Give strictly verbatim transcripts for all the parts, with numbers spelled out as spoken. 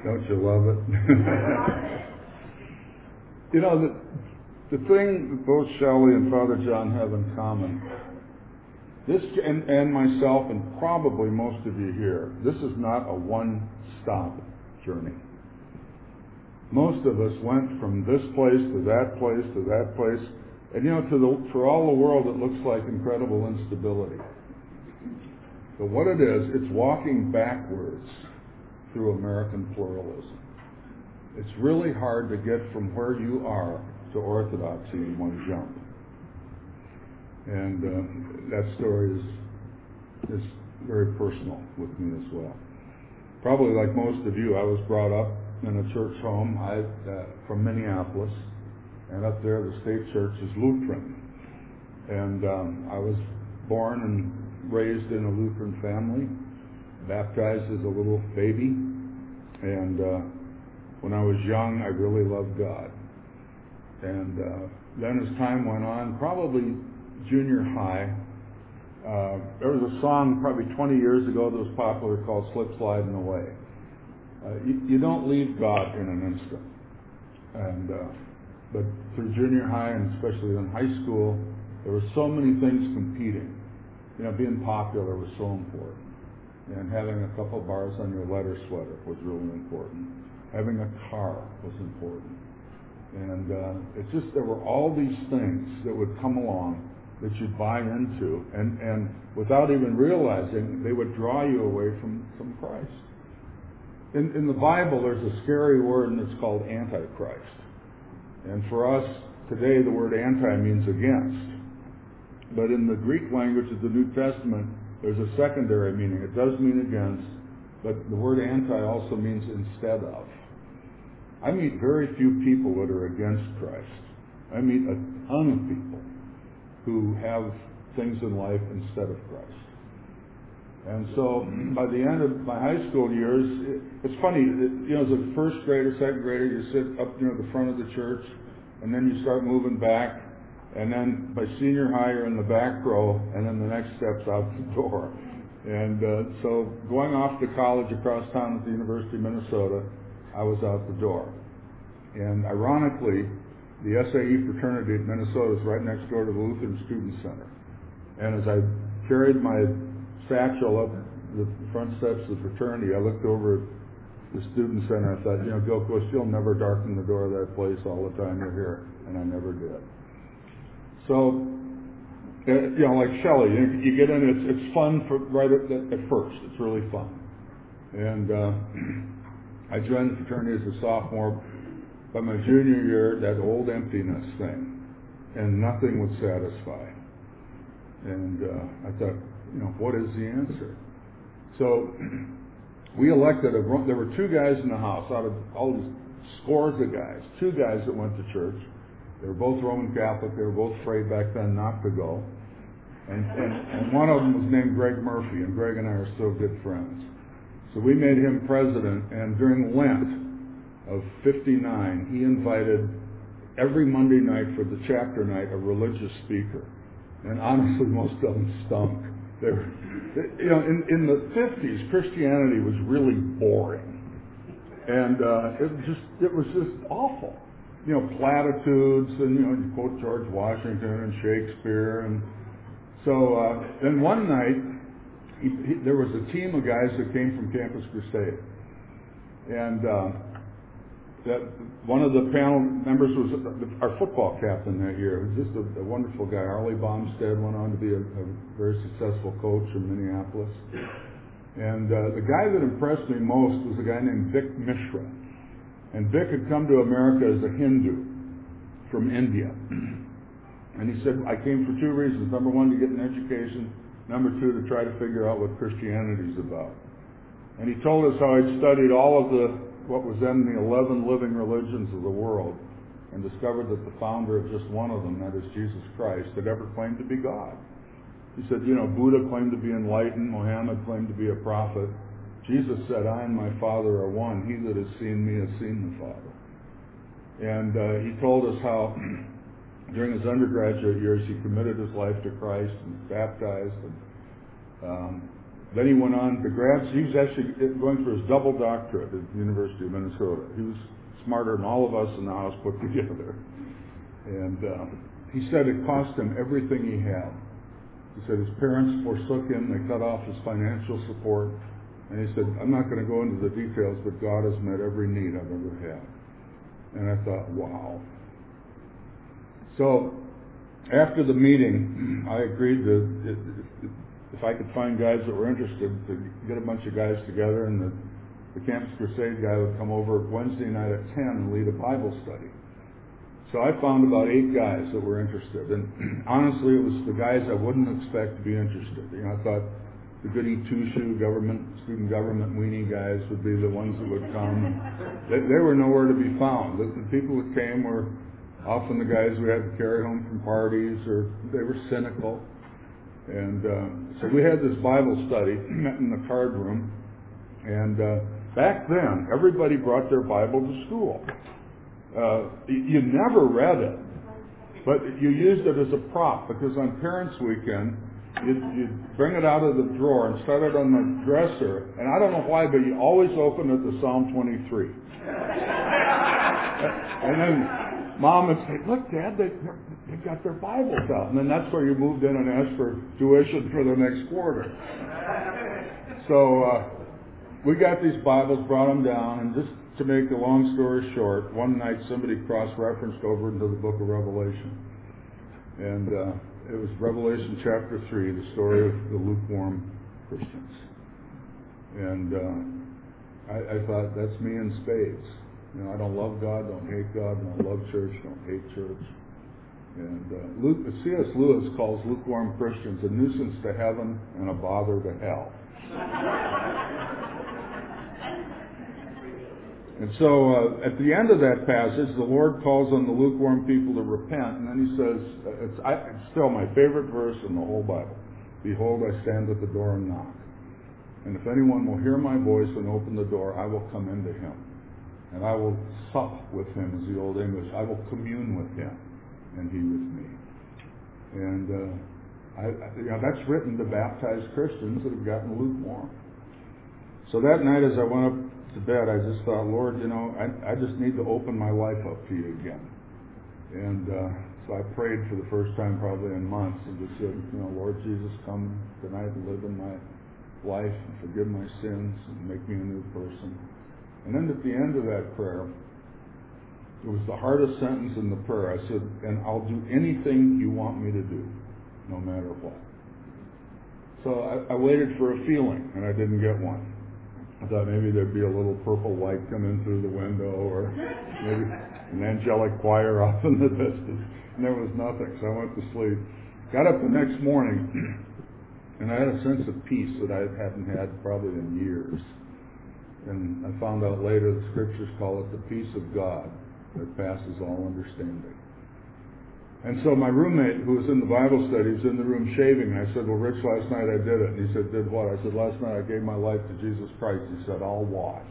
Don't you love it? You know, the, the thing that both Shelley and Father John have in common, this and, and myself and probably most of you here, this is not a one-stop journey. Most of us went from this place to that place to that place, and you know, to the, for all the world it looks like incredible instability. But what it is, it's walking backwards through American pluralism. It's really hard to get from where you are to orthodoxy in one jump. And uh, that story is, is very personal with me as well. Probably like most of you, I was brought up in a church home I, uh, from Minneapolis, and up there the state church is Lutheran. And um, I was born and raised in a Lutheran family, baptized as a little baby, and uh, when I was young, I really loved God. And uh, then as time went on, probably junior high, uh, there was a song probably twenty years ago that was popular called Slip Sliding Away. Uh, you, you don't leave God in an instant. And uh, but through junior high and especially in high school, there were so many things competing. You know, being popular was so important. And having a couple bars on your letter sweater was really important. Having a car was important. And uh, it's just, there were all these things that would come along that you'd buy into, and, and without even realizing, they would draw you away from, from Christ. In, in the Bible, there's a scary word, and it's called Antichrist. And for us, today, the word anti means against. But in the Greek language of the New Testament, there's a secondary meaning. It does mean against, but the word anti also means instead of. I meet very few people that are against Christ. I meet a ton of people who have things in life instead of Christ. And so by the end of my high school years, it, it's funny, it, you know, as a first grader, second grader, you sit up near the front of the church, and then you start moving back, and then by senior high, you're in the back row, and then the next step's out the door. And uh, so going off to college across town at the University of Minnesota, I was out the door. And ironically, the S A E fraternity at Minnesota is right next door to the Lutheran Student Center. And as I carried my satchel up the front steps of the fraternity, I looked over at the student center. I thought, you know, Gilchrist, you'll never darken the door of that place all the time you're here. And I never did. So, uh, you know, like Shelley, you, you get in, it's, it's fun for, right at, at first. It's really fun. And uh, I joined the fraternity as a sophomore. By my junior year, that old emptiness thing, and nothing would satisfy. And uh, I thought, you know, what is the answer? So we elected, a, there were two guys in the house out of all these scores of guys, two guys that went to church. They were both Roman Catholic. They were both afraid back then not to go. And, and, and one of them was named Greg Murphy, and Greg and I are still good friends. So we made him president, and during Lent of fifty-nine, he invited every Monday night for the chapter night a religious speaker. And honestly, most of them stunk. They were, you know, in, in the fifties, Christianity was really boring. And uh, it just, it was just awful. You know, platitudes, and, you know, you quote George Washington and Shakespeare. And so uh, then one night, he, he, there was a team of guys that came from Campus Crusade. And uh, that one of the panel members was our football captain that year. He was just a, a wonderful guy. Harley Bomstead went on to be a, a very successful coach in Minneapolis. And uh, the guy that impressed me most was a guy named Vic Mishra. And Vic had come to America as a Hindu from India. And he said, I came for two reasons. Number one, to get an education. Number two, to try to figure out what Christianity is about. And he told us how he'd studied all of the, what was then the eleven living religions of the world, and discovered that the founder of just one of them, that is Jesus Christ, had ever claimed to be God. He said, you know, Buddha claimed to be enlightened. Muhammad claimed to be a prophet. Jesus said, I and my Father are one. He that has seen me has seen the Father. And uh, he told us how during his undergraduate years he committed his life to Christ and was baptized. And, um, then he went on to grad. He was actually going for his double doctorate at the University of Minnesota. He was smarter than all of us in the house put together. And uh, he said it cost him everything he had. He said his parents forsook him. They cut off his financial support. And he said, I'm not going to go into the details, but God has met every need I've ever had. And I thought, wow. So after the meeting, I agreed to, if I could find guys that were interested, to get a bunch of guys together, and the, the Campus Crusade guy would come over Wednesday night at ten and lead a Bible study. So I found about eight guys that were interested. And honestly, it was the guys I wouldn't expect to be interested. You know, I thought the goody two-shoe government, student government weenie guys would be the ones that would come. They, they were nowhere to be found. The, the people that came were often the guys we had to carry home from parties, or they were cynical. And uh, so we had this Bible study, met in the card room. And uh, back then, everybody brought their Bible to school. Uh, you never read it, but you used it as a prop, because on Parents' Weekend, you'd, you'd bring it out of the drawer and set it on the dresser, and I don't know why, but you always open it to Psalm twenty-three. And then Mom would say, look, Dad, they, they've got their Bibles out. And then that's where you moved in and asked for tuition for the next quarter. So uh, we got these Bibles, brought them down, and just to make a long story short, one night somebody cross-referenced over into the book of Revelation. And uh, it was Revelation chapter three, the story of the lukewarm Christians. And uh, I, I thought, that's me in spades. You know, I don't love God, don't hate God, don't love church, don't hate church. And uh, Luke, C S Lewis calls lukewarm Christians a nuisance to heaven and a bother to hell. And so uh, at the end of that passage, the Lord calls on the lukewarm people to repent, and then he says, it's, I, it's still my favorite verse in the whole Bible. Behold, I stand at the door and knock. And if anyone will hear my voice and open the door, I will come into him. And I will sup with him, is the old English. I will commune with him, and he with me. And uh, I, I, you know, that's written to baptized Christians that have gotten lukewarm. So that night as I went up to bed, I just thought, Lord, you know, I, I just need to open my life up to you again. And uh, so I prayed for the first time probably in months and just said, you know, Lord Jesus, come tonight and live in my life and forgive my sins and make me a new person. And then at the end of that prayer, it was the hardest sentence in the prayer. I said, and I'll do anything you want me to do, no matter what. So I, I waited for a feeling, and I didn't get one. I thought maybe there'd be a little purple light coming through the window, or maybe an angelic choir off in the distance. And there was nothing, so I went to sleep. Got up the next morning, and I had a sense of peace that I hadn't had probably in years. And I found out later the scriptures call it the peace of God that passes all understanding. And so my roommate, who was in the Bible study, was in the room shaving, and I said, well, Rich, last night I did it. And he said, did what? I said, last night I gave my life to Jesus Christ. He said, I'll watch.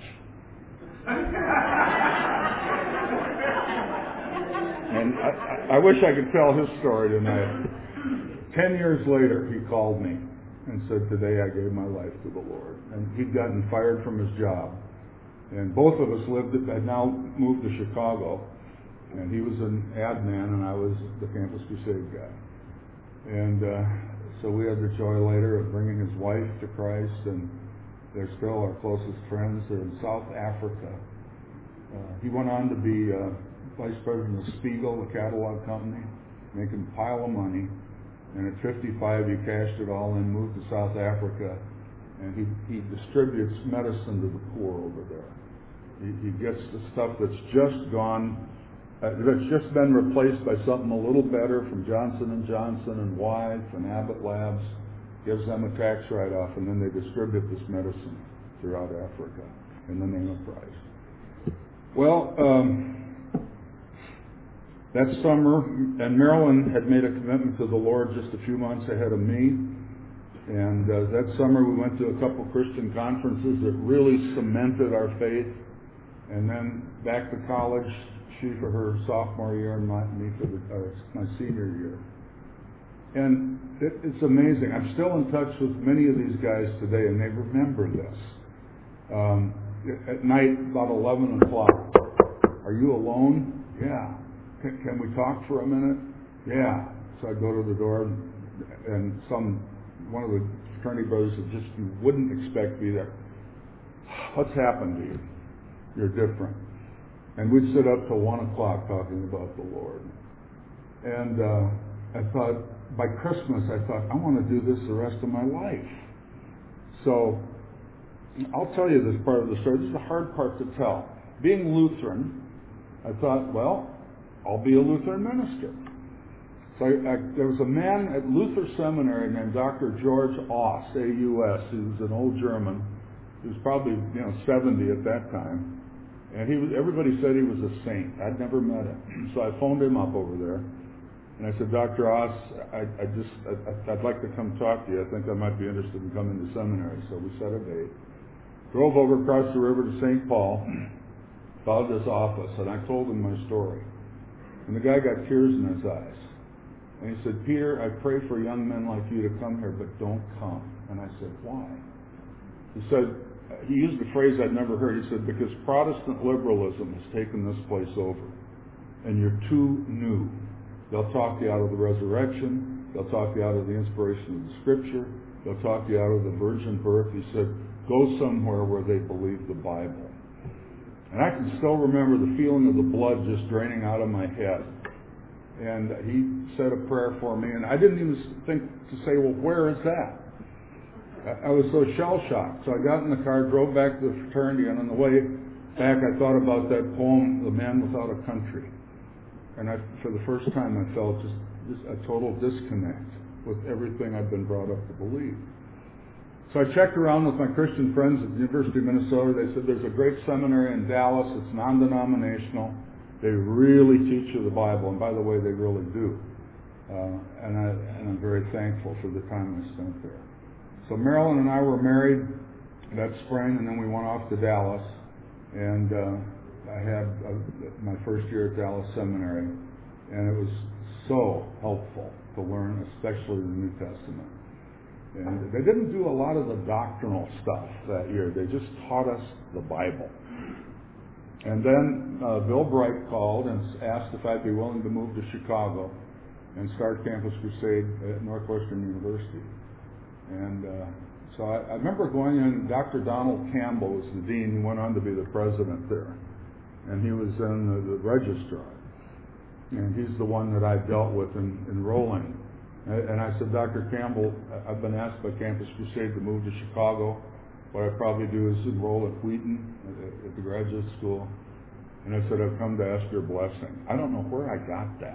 And I, I wish I could tell his story tonight. Ten years later, he called me and said, today I gave my life to the Lord. And he'd gotten fired from his job. And both of us lived, had now moved to Chicago. And he was an ad man, and I was the Campus Crusade guy. And uh, so we had the joy later of bringing his wife to Christ, and they're still our closest friends. They're in South Africa. Uh, he went on to be uh, vice president of Spiegel, the catalog company, making a pile of money. And at fifty-five, he cashed it all in, moved to South Africa, and he, he distributes medicine to the poor over there. He, he gets the stuff that's just gone. Uh, that's just been replaced by something a little better from Johnson and Johnson and Wyeth and Abbott Labs, gives them a tax write-off, and then they distribute this medicine throughout Africa in the name of Christ. Well, um, that summer, and Marilyn had made a commitment to the Lord just a few months ahead of me, and uh, that summer we went to a couple Christian conferences that really cemented our faith, and then back to college, she for her sophomore year and my, me for the, uh, my senior year. And it, it's amazing. I'm still in touch with many of these guys today, and they remember this. Um, at night, about eleven o'clock, are you alone? Yeah. Can, can we talk for a minute? Yeah. So I go to the door, and, and some one of the fraternity brothers that just you wouldn't expect to be there. What's happened to you? You're different. And we'd sit up till one o'clock talking about the Lord. And uh, I thought, by Christmas, I thought, I want to do this the rest of my life. So I'll tell you this part of the story. This is the hard part to tell. Being Lutheran, I thought, well, I'll be a Lutheran minister. So I, I, there was a man at Luther Seminary named Doctor George Auss, A U S. He was an old German. He was probably, you know, seventy at that time. And he was, everybody said he was a saint. I'd never met him. So I phoned him up over there. And I said, Doctor Auss, I, I just, I, I'd like to come talk to you. I think I might be interested in coming to seminary. So we set a date. Drove over across the river to Saint Paul, found his office, and I told him my story. And the guy got tears in his eyes. And he said, Peter, I pray for young men like you to come here, but don't come. And I said, why? He said, he used a phrase I'd never heard. He said, because Protestant liberalism has taken this place over, and you're too new. They'll talk you out of the resurrection. They'll talk you out of the inspiration of the Scripture. They'll talk you out of the virgin birth. He said, go somewhere where they believe the Bible. And I can still remember the feeling of the blood just draining out of my head. And he said a prayer for me, and I didn't even think to say, well, where is that? I was so shell-shocked. So I got in the car, drove back to the fraternity, and on the way back I thought about that poem, The Man Without a Country. And I, for the first time I felt just, just a total disconnect with everything I've been brought up to believe. So I checked around with my Christian friends at the University of Minnesota. They said there's a great seminary in Dallas. It's non-denominational. They really teach you the Bible, and by the way, they really do. Uh, and, I, and I'm very thankful for the time I spent there. So Marilyn and I were married that spring, and then we went off to Dallas, and uh, I had uh, my first year at Dallas Seminary, and it was so helpful to learn, especially the New Testament. And they didn't do a lot of the doctrinal stuff that year. They just taught us the Bible. And then uh, Bill Bright called and asked if I'd be willing to move to Chicago and start Campus Crusade at Northwestern University. And uh, so I, I remember going in, Doctor Donald Campbell was the dean. He went on to be the president there. And he was in the, the registrar. And he's the one that I dealt with in enrolling. And, and I said, Doctor Campbell, I've been asked by Campus Crusade to move to Chicago. What I'd probably do is enroll at Wheaton, at, at the graduate school. And I said, I've come to ask your blessing. I don't know where I got that.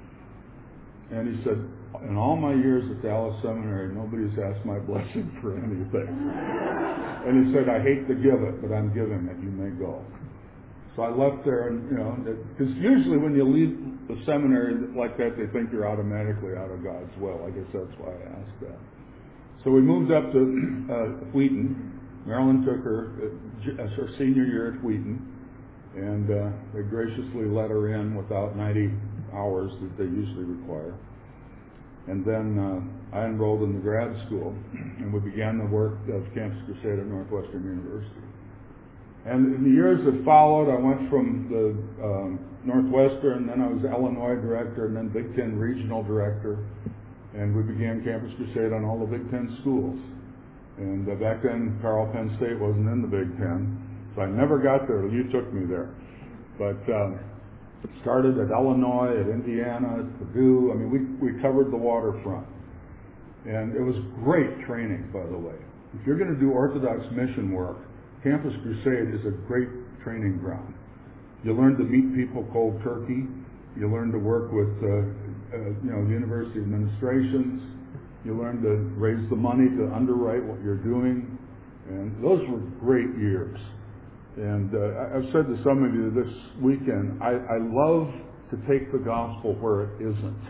And he said, in all my years at Dallas Seminary, nobody's asked my blessing for anything. And he said, I hate to give it, but I'm giving it. You may go. So I left there, and, you know, because usually when you leave the seminary like that, they think you're automatically out of God's will. I guess that's why I asked that. So we moved up to uh, Wheaton. Marilyn took her, uh, her senior year at Wheaton, and uh, they graciously let her in without ninety hours that they usually require. And then uh, I enrolled in the grad school, and we began the work of Campus Crusade at Northwestern University. And in the years that followed, I went from the um, Northwestern, then I was Illinois director, and then Big Ten regional director, and we began Campus Crusade on all the Big Ten schools. And uh, back then, Carl Penn State wasn't in the Big Ten, so I never got there. You took me there. But um, started at Illinois, at Indiana, at Purdue. I mean, we, we covered the waterfront. And it was great training, by the way. If you're going to do Orthodox mission work, Campus Crusade is a great training ground. You learn to meet people cold turkey. You learn to work with, uh, uh, you know, university administrations. You learn to raise the money to underwrite what you're doing. And those were great years. And uh, I've said to some of you this weekend, I, I love to take the gospel where it isn't.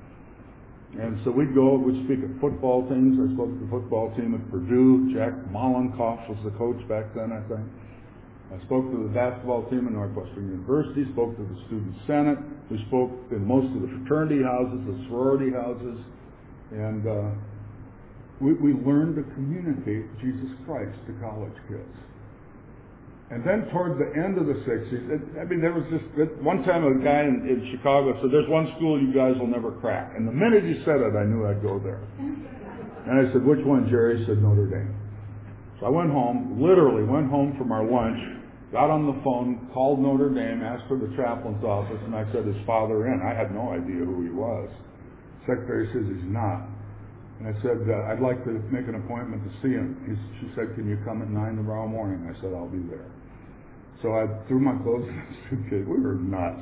And so we'd go, we'd speak at football teams. I spoke to the football team at Purdue. Jack Mollenkoff was the coach back then, I think. I spoke to the basketball team at Northwestern University, spoke to the Student Senate. We spoke in most of the fraternity houses, the sorority houses. And uh, we, we learned to communicate Jesus Christ to college kids. And then toward the end of the sixties, it, I mean, there was just, one time a guy in, in Chicago said, there's one school you guys will never crack. And the minute he said it, I knew I'd go there. And I said, which one, Jerry? He said, Notre Dame. So I went home, literally went home from our lunch, got on the phone, called Notre Dame, asked for the chaplain's office, and I said, is father in? I had no idea who he was. Secretary says he's not. And I said, uh, I'd like to make an appointment to see him. He, she said, can you come at nine tomorrow morning? I said, I'll be there. So I threw my clothes in the suitcase. We were nuts.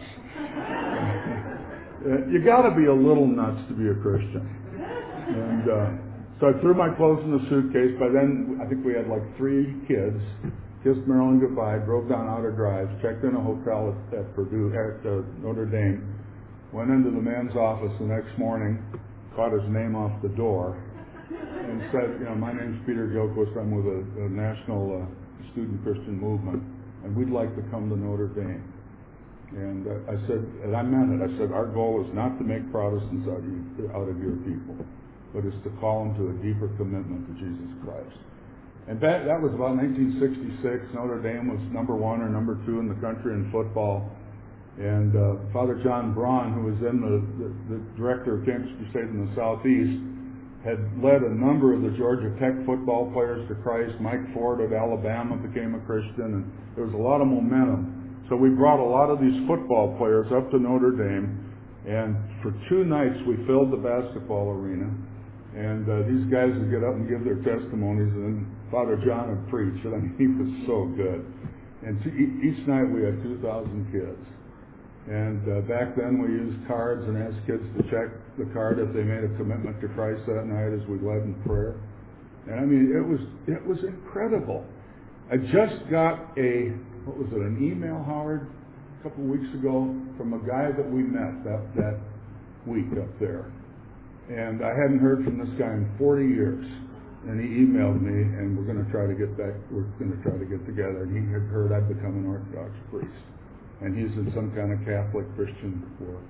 You got to be a little nuts to be a Christian. And uh, so I threw my clothes in the suitcase. By then, I think we had like three kids. Kissed Marilyn goodbye, drove down Outer Drive, checked in a hotel at, at Purdue, at uh, Notre Dame, went into the man's office the next morning, caught his name off the door, and said, you know, my name's Peter Gilquist. I'm with a, a national uh, student Christian movement, and we'd like to come to Notre Dame. And uh, I said, and I meant it, I said, our goal is not to make Protestants out of, you, out of your people, but it's to call them to a deeper commitment to Jesus Christ. And that, that was about nineteen sixty-six. Notre Dame was number one or number two in the country in football. And uh, Father John Braun, who was then the, the, the director of Campus Crusade in the Southeast, had led a number of the Georgia Tech football players to Christ. Mike Ford at Alabama became a Christian, and there was a lot of momentum. So we brought a lot of these football players up to Notre Dame, and for two nights we filled the basketball arena. And uh, these guys would get up and give their testimonies, and then Father John would preach. And I mean, he was so good. And to, each night we had two thousand kids. And uh, back then we used cards and asked kids to check the card if they made a commitment to Christ that night as we led in prayer. And I mean, it was it was incredible. I just got a, what was it, an email, Howard, a couple of weeks ago from a guy that we met that, that week up there. And I hadn't heard from this guy in forty years. And he emailed me, and we're going to try to get back, we're going to try to get together. And he had heard I'd become an Orthodox priest. And he's in some kind of Catholic Christian work.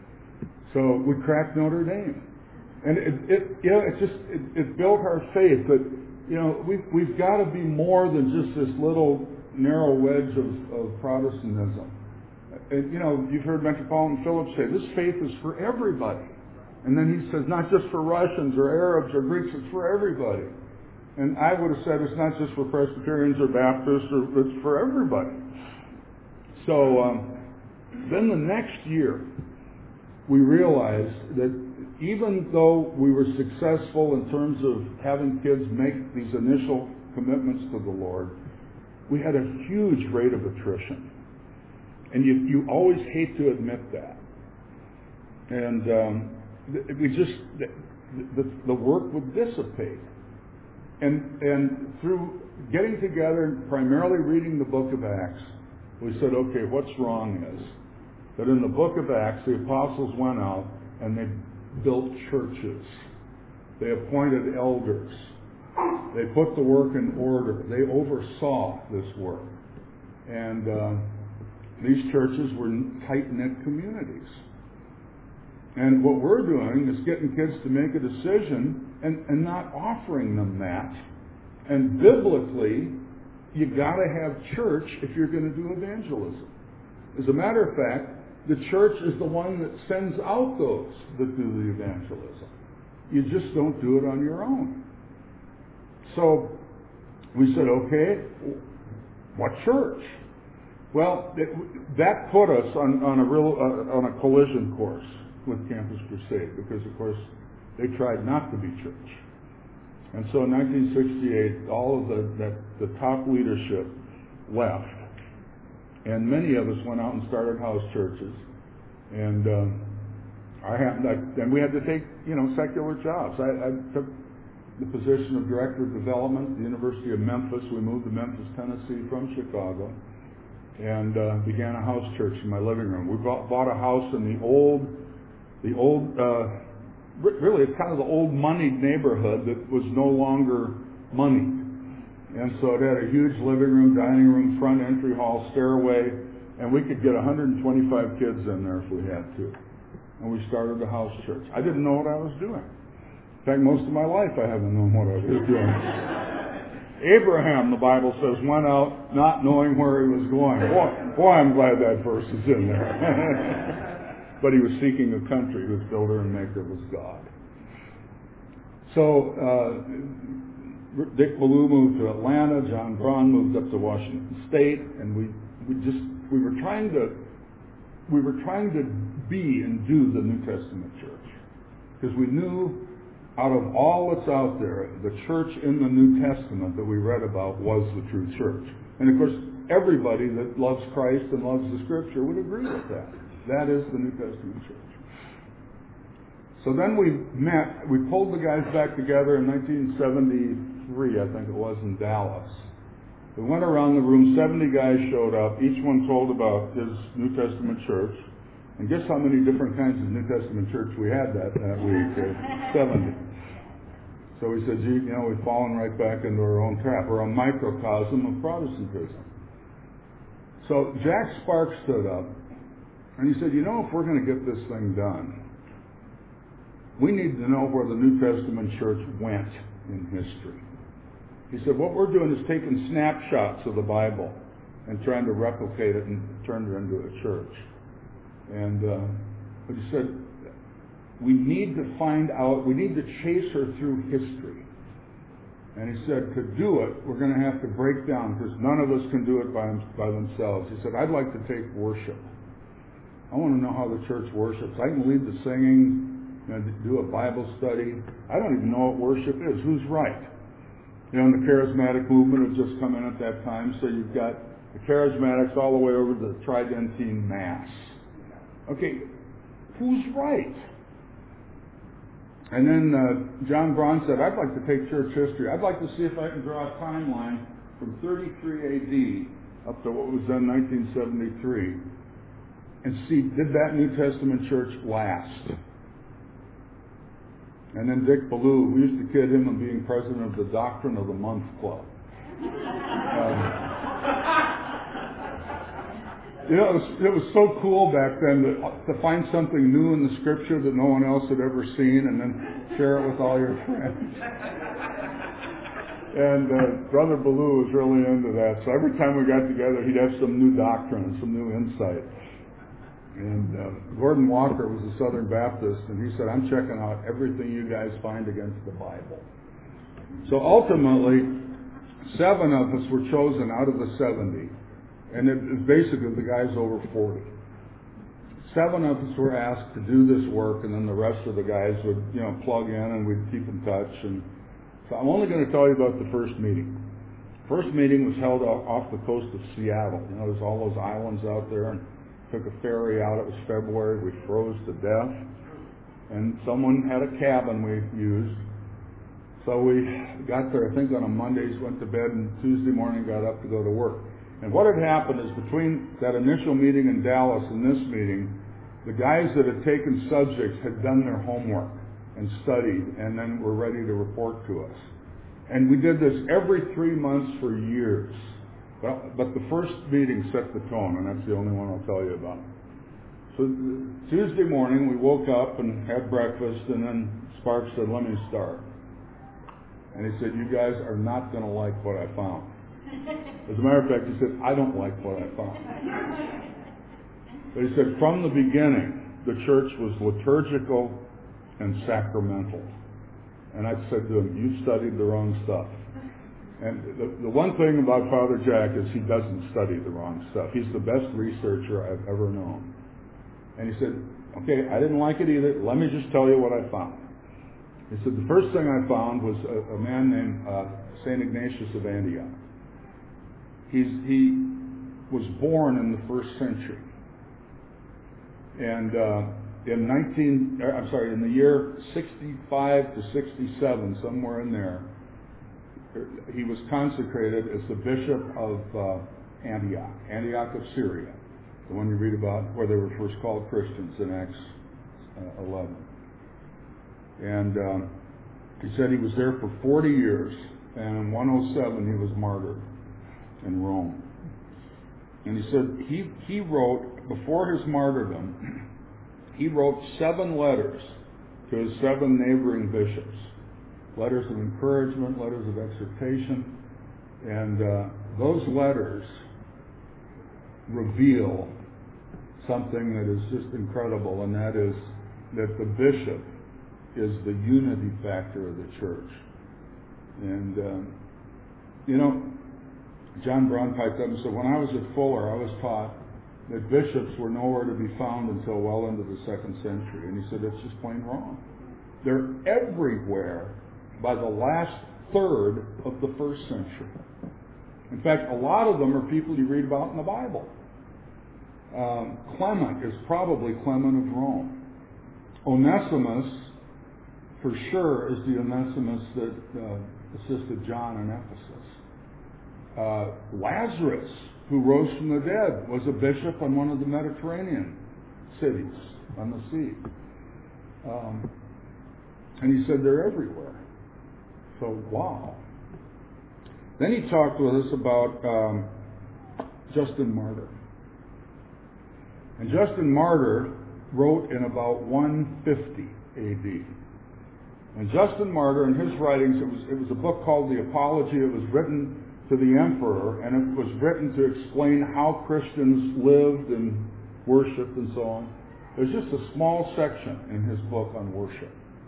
So we cracked Notre Dame. And it, it you know, it just, it, it built our faith that, you know, we've, we've got to be more than just this little narrow wedge of, of Protestantism. And, you know, you've heard Metropolitan Phillips say, this faith is for everybody. And then he says, not just for Russians or Arabs or Greeks, it's for everybody. And I would have said it's not just for Presbyterians or Baptists, or it's for everybody. So um, then the next year, we realized that even though we were successful in terms of having kids make these initial commitments to the Lord, we had a huge rate of attrition. And you, you always hate to admit that. And um, we just, the, the, the work would dissipate. And, and through getting together, primarily reading the book of Acts, we said, okay, what's wrong is that in the book of Acts, the apostles went out and they built churches. They appointed elders. They put the work in order. They oversaw this work. And uh, these churches were tight-knit communities. And what we're doing is getting kids to make a decision and, and not offering them that. And biblically, you got to have church if you're going to do evangelism. As a matter of fact, the church is the one that sends out those that do the evangelism. You just don't do it on your own. So we said, okay, what church? Well, it, that put us on, on a real uh, on a collision course with Campus Crusade, because of course they tried not to be church. And so in nineteen sixty-eight, all of the, the, the top leadership left. And many of us went out and started house churches. And um, I happened, I, and we had to take, you know, secular jobs. I, I took the position of Director of Development at the University of Memphis. We moved to Memphis, Tennessee from Chicago, and uh, began a house church in my living room. We bought, bought a house in the old, the old, uh, really it's kind of the old moneyed neighborhood that was no longer moneyed. And so it had a huge living room, dining room, front entry hall, stairway, and we could get one hundred twenty-five kids in there if we had to. And we started a house church. I didn't know what I was doing. In fact, most of my life I haven't known what I was doing. Abraham, the Bible says, went out not knowing where he was going. Boy, boy I'm glad that verse is in there. But he was seeking a country whose builder and maker was God. So, uh, Dick Ballou moved to Atlanta, John Braun moved up to Washington State, and we, we just, we were trying to, we were trying to be and do the New Testament church. Because we knew out of all that's out there, the church in the New Testament that we read about was the true church. And of course, everybody that loves Christ and loves the Scripture would agree with that. That is the New Testament church. So then we met, we pulled the guys back together in nineteen seventy-three, I think it was, in Dallas. We went around the room, seventy guys showed up, each one told about his New Testament church. And guess how many different kinds of New Testament church we had that, that week? Uh, seventy. So we said, gee, you know, we've fallen right back into our own trap. We're a microcosm of Protestantism. So Jack Sparks stood up, and he said, you know, if we're going to get this thing done, we need to know where the New Testament church went in history. He said, what we're doing is taking snapshots of the Bible and trying to replicate it and turn it into a church. And uh, but he said, we need to find out, we need to chase her through history. And he said, to do it, we're going to have to break down, because none of us can do it by, by themselves. He said, I'd like to take worship. I want to know how the church worships. I can lead the singing, you know, do a Bible study. I don't even know what worship is. Who's right? You know, and the charismatic movement had just come in at that time, so you've got the charismatics all the way over to the Tridentine Mass. Okay, who's right? And then uh, John Braun said, I'd like to take church history. I'd like to see if I can draw a timeline from thirty-three A D up to what was then nineteen seventy-three and see, did that New Testament church last? And then Dick Ballou, we used to kid him on being president of the Doctrine of the Month Club. Um, you know, it was, it was so cool back then to, to find something new in the Scripture that no one else had ever seen and then share it with all your friends. And uh, Brother Ballou was really into that. So every time we got together, he'd have some new doctrine, some new insight. And uh, Gordon Walker was a Southern Baptist, and he said, I'm checking out everything you guys find against the Bible. So ultimately, seven of us were chosen out of the seventy, and it was basically the guys over forty. Seven of us were asked to do this work, and then the rest of the guys would, you know, plug in, and we'd keep in touch. And so I'm only going to tell you about the first meeting. First meeting was held off the coast of Seattle. You know, there's all those islands out there, and took a ferry out. It was February. We froze to death. And someone had a cabin we used. So we got there, I think, on a Monday, went to bed, and Tuesday morning got up to go to work. And what had happened is between that initial meeting in Dallas and this meeting, the guys that had taken subjects had done their homework and studied, and then were ready to report to us. And we did this every three months for years. Well, but the first meeting set the tone, and that's the only one I'll tell you about. So Tuesday morning, we woke up and had breakfast, and then Sparks said, let me start. And he said, you guys are not going to like what I found. As a matter of fact, he said, I don't like what I found. But he said, from the beginning, the church was liturgical and sacramental. And I said to him, you studied the wrong stuff. And the, the one thing about Father Jack is he doesn't study the wrong stuff. He's the best researcher I've ever known. And he said, okay, I didn't like it either. Let me just tell you what I found. He said, the first thing I found was a, a man named uh, Saint Ignatius of Antioch. He's, he was born in the first century. And uh, in nineteen, I'm sorry, in the year sixty-five to sixty-seven, somewhere in there, he was consecrated as the bishop of uh, Antioch, Antioch of Syria, the one you read about where they were first called Christians in Acts uh, eleven. And um, he said he was there for forty years, and in one oh seven he was martyred in Rome. And he said he, he wrote, before his martyrdom, he wrote seven letters to his seven neighboring bishops. letters of encouragement, letters of exhortation, and uh, those letters reveal something that is just incredible, and that is that the bishop is the unity factor of the church. And, um, you know, John Brown piped up and said, when I was at Fuller, I was taught that bishops were nowhere to be found until well into the second century. And he said, that's just plain wrong. They're everywhere by the last third of the first century. In fact, a lot of them are people you read about in the Bible. Um, Clement is probably Clement of Rome. Onesimus, for sure, is the Onesimus that uh, assisted John in Ephesus. Uh, Lazarus, who rose from the dead, was a bishop in one of the Mediterranean cities on the sea. Um, and he said they're everywhere. So, wow. Then he talked with us about um, Justin Martyr. And Justin Martyr wrote in about one fifty A D. And Justin Martyr, in his writings, it was, it was a book called The Apology. It was written to the emperor, and it was written to explain how Christians lived and worshiped and so on. There's just a small section in his book on worship.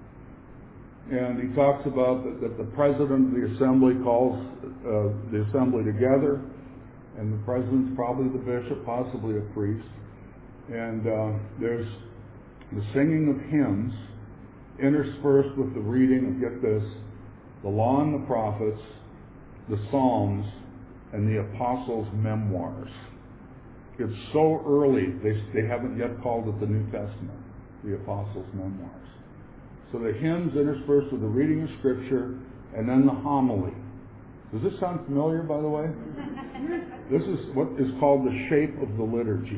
And he talks about that, that the president of the assembly calls uh, the assembly together, and the president's probably the bishop, possibly a priest. And uh, there's the singing of hymns interspersed with the reading of, get this, the law and the prophets, the Psalms, and the Apostles' memoirs. It's so early, they, they haven't yet called it the New Testament, the Apostles' memoirs. So the hymns interspersed with the reading of Scripture, and then the homily. Does this sound familiar, by the way? This is what is called the shape of the liturgy.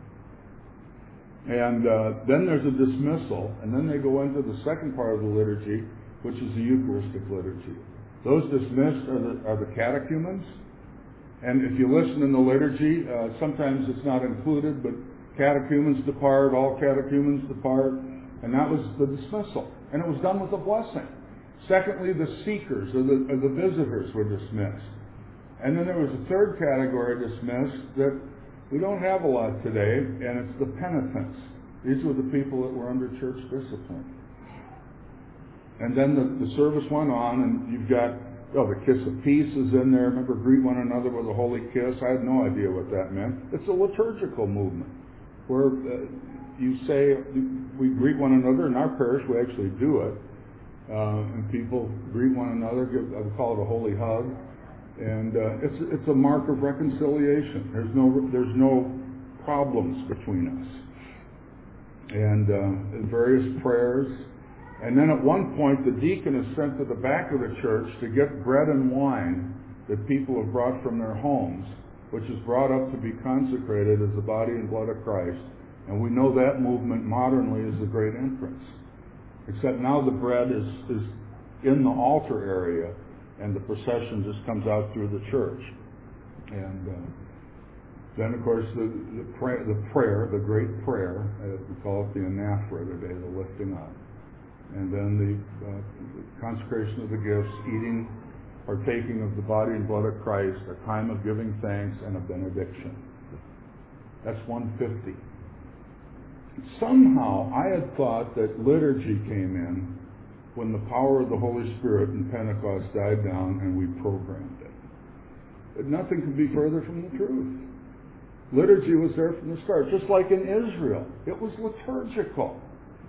And uh, then there's a dismissal, and then they go into the second part of the liturgy, which is the Eucharistic liturgy. Those dismissed are the, are the catechumens. And if you listen in the liturgy, uh, sometimes it's not included, but catechumens depart, all catechumens depart, and that was the dismissal. And it was done with a blessing. Secondly, the seekers or the, or the visitors were dismissed. And then there was a third category dismissed that we don't have a lot today, and it's the penitents. These were the people that were under church discipline. And then the, the service went on, and you've got, oh, the kiss of peace is in there. Remember, greet one another with a holy kiss. I had no idea what that meant. It's a liturgical movement where uh, you say, we greet one another. In our parish, we actually do it. Uh, and people greet one another. Give, I would call it a holy hug. And uh, it's it's a mark of reconciliation. There's no there's no problems between us. And uh, various prayers. And then at one point, the deacon is sent to the back of the church to get bread and wine that people have brought from their homes, which is brought up to be consecrated as the body and blood of Christ. And we know that movement modernly is the great entrance. Except now the bread is, is in the altar area, and the procession just comes out through the church. And uh, then, of course, the, the, pray, the prayer, the great prayer, uh, we call it the anaphora today, the lifting up. And then the, uh, the consecration of the gifts, eating, partaking of the body and blood of Christ, a time of giving thanks, and a benediction. That's one fifty. Somehow, I had thought that liturgy came in when the power of the Holy Spirit in Pentecost died down and we programmed it. But nothing could be further from the truth. Liturgy was there from the start, just like in Israel. It was liturgical.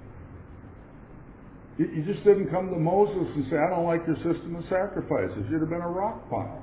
You just didn't come to Moses and say, I don't like your system of sacrifices. You'd have been a rock pile.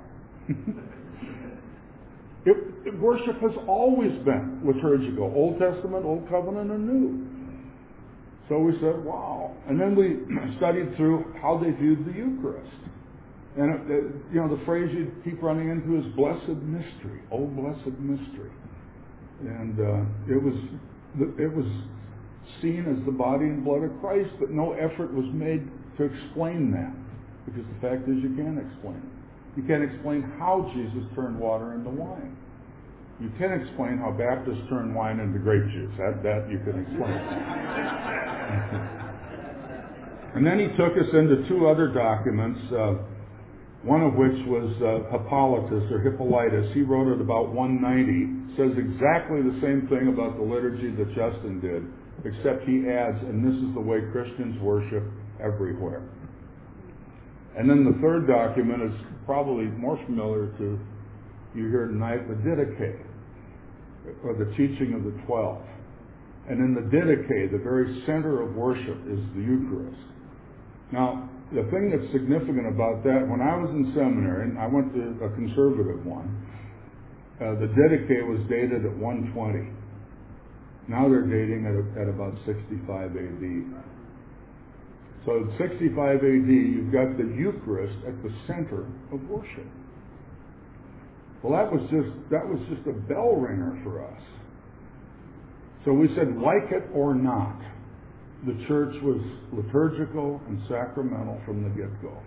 it, it, worship has always been liturgical. Old Testament, Old Covenant, and New. So we said, wow. And then we studied through how they viewed the Eucharist. And, it, it, you know, the phrase you keep running into is blessed mystery. Oh, blessed mystery. And uh, it was it was seen as the body and blood of Christ, but no effort was made to explain that. Because the fact is, you can't explain it. You can't explain how Jesus turned water into wine. You can explain how Baptists turn wine into grape juice. That, that you can explain. And then he took us into two other documents, uh, one of which was uh, Hippolytus or Hippolytus. He wrote it about one ninety. Says exactly the same thing about the liturgy that Justin did, except he adds, and this is the way Christians worship everywhere. And then the third document is probably more familiar to you here tonight, the Didache, or the teaching of the twelve. And in the Didache, the very center of worship is the Eucharist. Now, the thing that's significant about that, when I was in seminary, and I went to a conservative one, uh, the Didache was dated at one twenty. Now they're dating at, at about sixty-five A D. So at sixty-five A D, you've got the Eucharist at the center of worship. Well, that was just that was just a bell ringer for us. So we said, like it or not, the church was liturgical and sacramental from the get-go.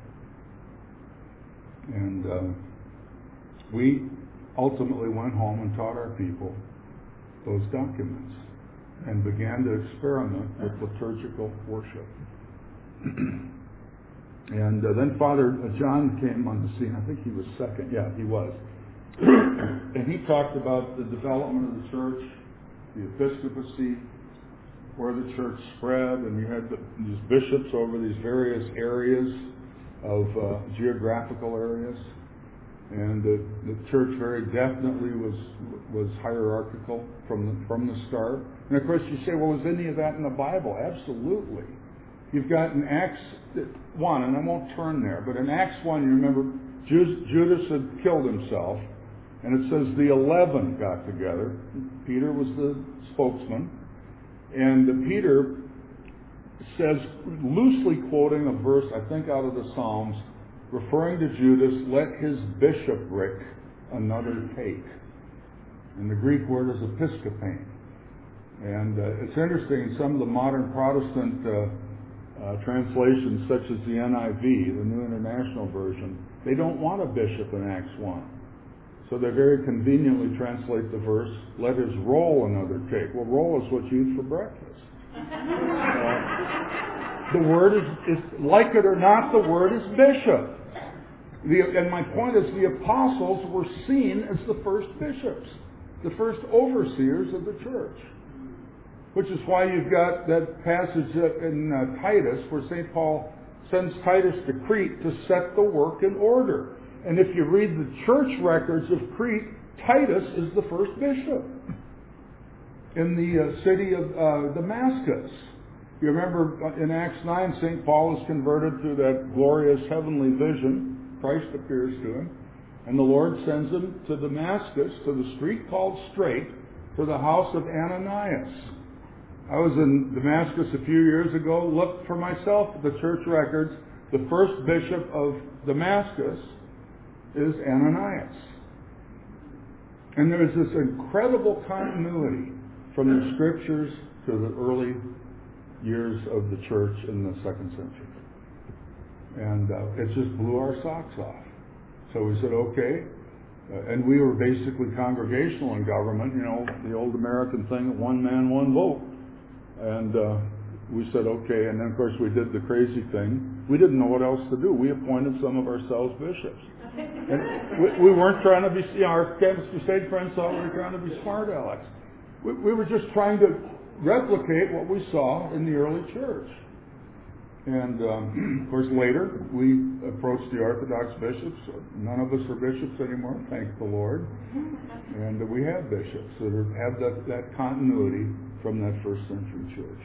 And uh, we ultimately went home and taught our people those documents and began to experiment with liturgical worship. And uh, then Father John came on the scene. I think he was second. Yeah, he was. And he talked about the development of the church, the episcopacy, where the church spread, and you had the, these bishops over these various areas of uh, geographical areas. And the, the church very definitely was was hierarchical from the, from the start. And of course you say, well, was any of that in the Bible? Absolutely. You've got in Acts one, and I won't turn there, but in Acts one, you remember Judas had killed himself, and it says the eleven got together. Peter was the spokesman, and Peter says, loosely quoting a verse, I think out of the Psalms, referring to Judas, let his bishopric another take. And the Greek word is episkopane. And uh, it's interesting, in some of the modern Protestant uh, uh, translations, such as the N I V, the New International Version, they don't want a bishop in Acts one. So they very conveniently translate the verse, let his roll another take. Well, roll is what you eat for breakfast. Uh, the word is, is, like it or not, the word is bishop. The, and my point is, the apostles were seen as the first bishops, the first overseers of the church. Which is why you've got that passage in uh, Titus where Saint Paul sends Titus to Crete to set the work in order. And if you read the church records of Crete, Titus is the first bishop in the uh, city of uh, Damascus. You remember in Acts nine, Saint Paul is converted through that glorious heavenly vision. Christ appears to him, and the Lord sends him to Damascus, to the street called Straight, to the house of Ananias. I was in Damascus a few years ago, looked for myself at the church records. The first bishop of Damascus is Ananias. And there is this incredible continuity from the scriptures to the early years of the church in the second century. And uh, it just blew our socks off. So we said, okay. Uh, and we were basically congregational in government, you know, the old American thing, one man, one vote. And uh, we said, okay. And then, of course, we did the crazy thing. We didn't know what else to do. We appointed some of ourselves bishops. And we, we weren't trying to be, you know, our Campus Crusade friends thought we were trying to be smart alecks. We, we were just trying to replicate what we saw in the early church. And, um, of course, later, we approached the Orthodox bishops. None of us are bishops anymore, thank the Lord. And uh, we have bishops that are, have that, that continuity from that first century church.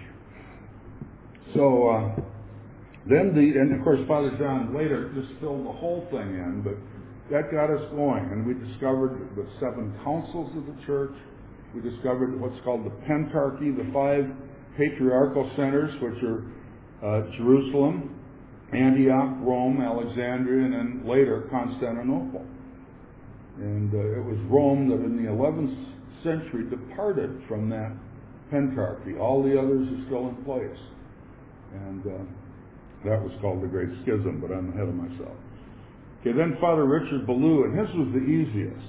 So, uh, then the, and of course, Father John later just filled the whole thing in, but that got us going. And we discovered the seven councils of the church. We discovered what's called the Pentarchy, the five patriarchal centers, which are Uh, Jerusalem, Antioch, Rome, Alexandria, and then later Constantinople. And uh, it was Rome that in the eleventh century departed from that pentarchy. All the others are still in place. And uh, that was called the Great Schism, but I'm ahead of myself. Okay, then Father Richard Ballou, and his was the easiest.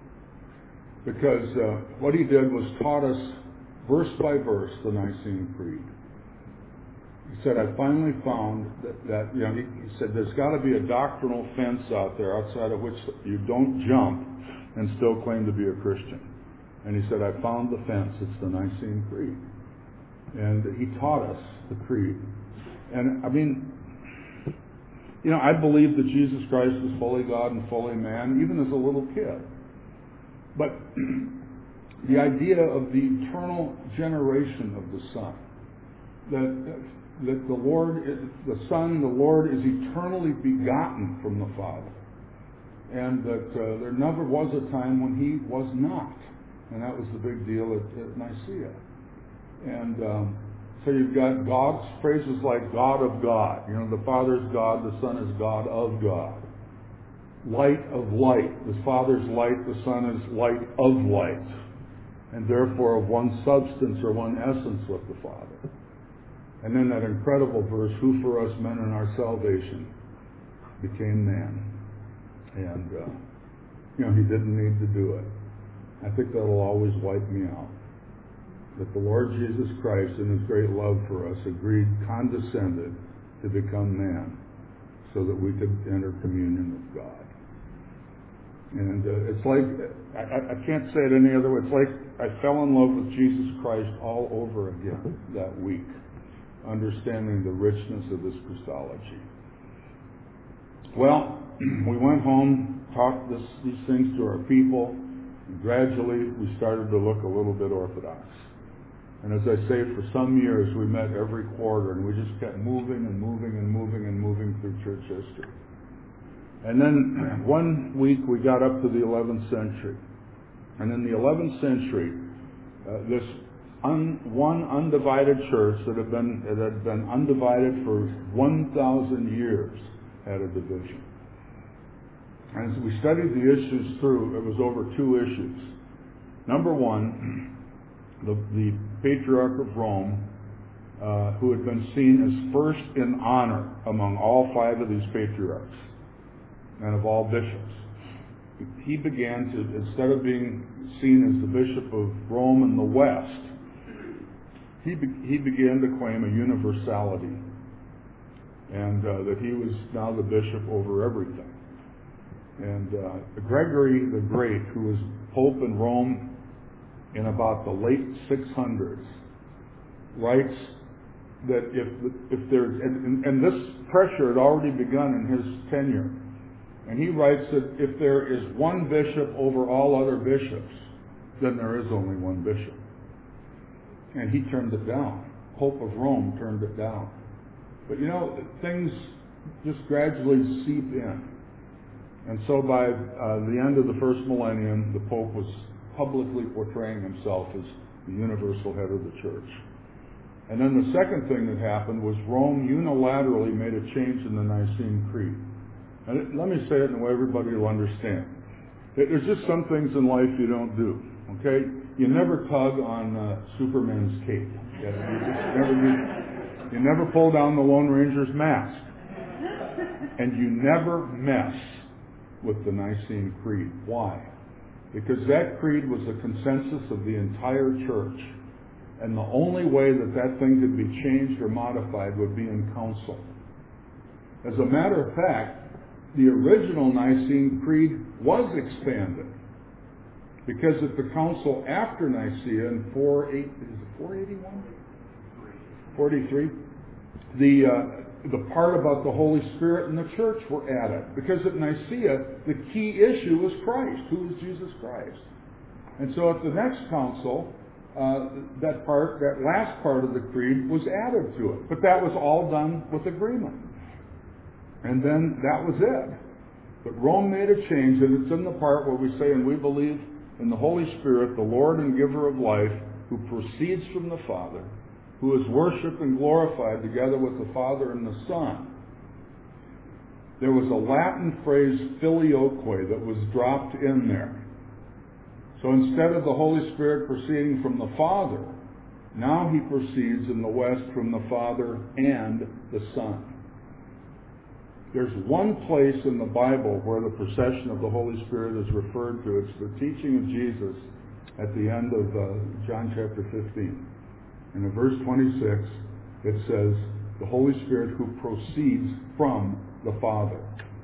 Because uh, what he did was taught us verse by verse the Nicene Creed. He said, I finally found that, that you know, he, he said, there's got to be a doctrinal fence out there outside of which you don't jump and still claim to be a Christian. And he said, I found the fence. It's the Nicene Creed. And he taught us the creed. And, I mean, you know, I believed that Jesus Christ was fully God and fully man, even as a little kid. But the idea of the eternal generation of the Son, that that the Lord, the Son, the Lord is eternally begotten from the Father, and that uh, there never was a time when He was not, and that was the big deal at, at Nicaea. And um, so you've got God's phrases like God of God. You know, the Father is God, the Son is God of God. Light of light. The Father's light, the Son is light of light, and therefore of one substance or one essence with the Father. And then that incredible verse, who for us men in our salvation became man. And, uh, you know, He didn't need to do it. I think that'll always wipe me out. That the Lord Jesus Christ, in His great love for us, agreed, condescended to become man so that we could enter communion with God. And uh, it's like, I, I can't say it any other way, it's like I fell in love with Jesus Christ all over again that week, understanding the richness of this Christology. Well, we went home, talked this, these things to our people, and gradually we started to look a little bit Orthodox. And as I say, for some years we met every quarter, and we just kept moving and moving and moving and moving through church history. And then one week we got up to the eleventh century. And in the eleventh century, uh, this un, one undivided church that had been that had been undivided for one thousand years had a division. And as we studied the issues through, it was over two issues. Number one, the, the Patriarch of Rome, uh, who had been seen as first in honor among all five of these patriarchs and of all bishops. He began to, instead of being seen as the Bishop of Rome in the West, he, be, he began to claim a universality, and uh, that he was now the bishop over everything. And uh, Gregory the Great, who was Pope in Rome in about the late six hundreds, writes that if if there and, and this pressure had already begun in his tenure, and he writes that if there is one bishop over all other bishops, then there is only one bishop. And he turned it down. Pope of Rome turned it down. But you know, things just gradually seep in. And so by uh, the end of the first millennium, the Pope was publicly portraying himself as the universal head of the church. And then the second thing that happened was Rome unilaterally made a change in the Nicene Creed. And it, let me say it in a way everybody will understand. There's just some things in life you don't do, okay? You never tug on uh, Superman's cape. You, just never, you, you never pull down the Lone Ranger's mask. And you never mess with the Nicene Creed. Why? Because that creed was the consensus of the entire church. And the only way that that thing could be changed or modified would be in council. As a matter of fact, the original Nicene Creed was expanded. Because at the council after Nicaea in four eighty-one? four eighty-three? The, uh, the part about the Holy Spirit and the church were added. Because at Nicaea, the key issue was Christ. Who is Jesus Christ? And so at the next council, uh, that part, that last part of the creed was added to it. But that was all done with agreement. And then that was it. But Rome made a change, and it's in the part where we say, and we believe in the Holy Spirit, the Lord and giver of life, who proceeds from the Father, who is worshipped and glorified together with the Father and the Son. There was a Latin phrase, filioque, that was dropped in there. So instead of the Holy Spirit proceeding from the Father, now he proceeds in the West from the Father and the Son. There's one place in the Bible where the procession of the Holy Spirit is referred to. It's the teaching of Jesus at the end of uh, John chapter fifteen. And in verse twenty-six, it says, the Holy Spirit who proceeds from the Father.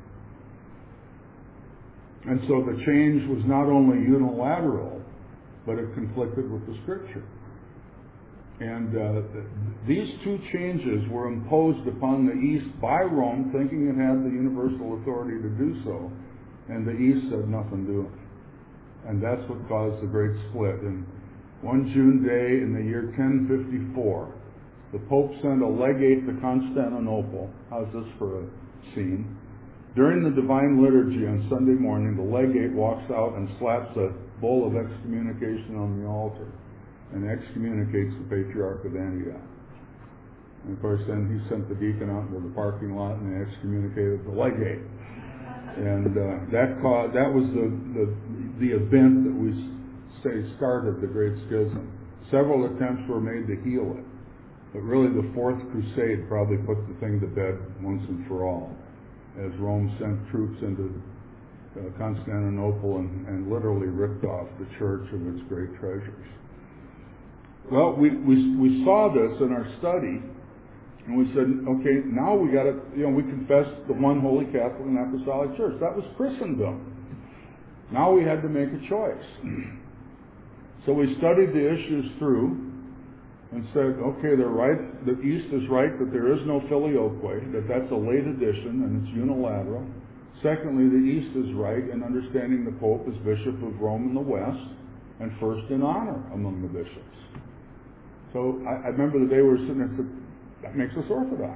And so the change was not only unilateral, but it conflicted with the Scripture. And uh, these two changes were imposed upon the East by Rome, thinking it had the universal authority to do so, and the East said nothing doing. And that's what caused the great split. And one June day in the year ten fifty-four, the Pope sent a legate to Constantinople. How's this for a scene? During the Divine Liturgy on Sunday morning, the legate walks out and slaps a bowl of excommunication on the altar and excommunicates the Patriarch of Antioch. And of course, then he sent the deacon out into the parking lot and they excommunicated the legate. And uh, that caused, that was the, the the event that we say started the Great Schism. Several attempts were made to heal it, but really the Fourth Crusade probably put the thing to bed once and for all, as Rome sent troops into uh, Constantinople and, and literally ripped off the church of its great treasures. Well, we, we, we saw this in our study, and we said, okay, now we got to, you know, we confess the one Holy Catholic and Apostolic Church. That was Christendom. Now we had to make a choice. So we studied the issues through and said, okay, they're right, the East is right that there is no filioque, that that's a late addition and it's unilateral. Secondly, the East is right in understanding the Pope as Bishop of Rome in the West and first in honor among the bishops. So I, I remember the day we were sitting there and said, that makes us Orthodox.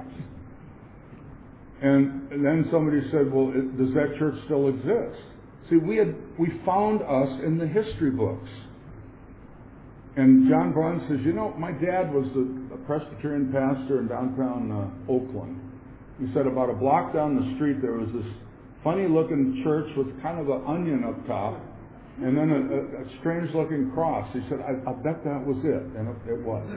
And, and then somebody said, well, it, does that church still exist? See, we had we found us in the history books. And John Braun says, you know, my dad was a, a Presbyterian pastor in downtown uh, Oakland. He said about a block down the street there was this funny-looking church with kind of an onion up top, and then a, a, a strange-looking cross. He said, I, I bet that was it. And it, it was.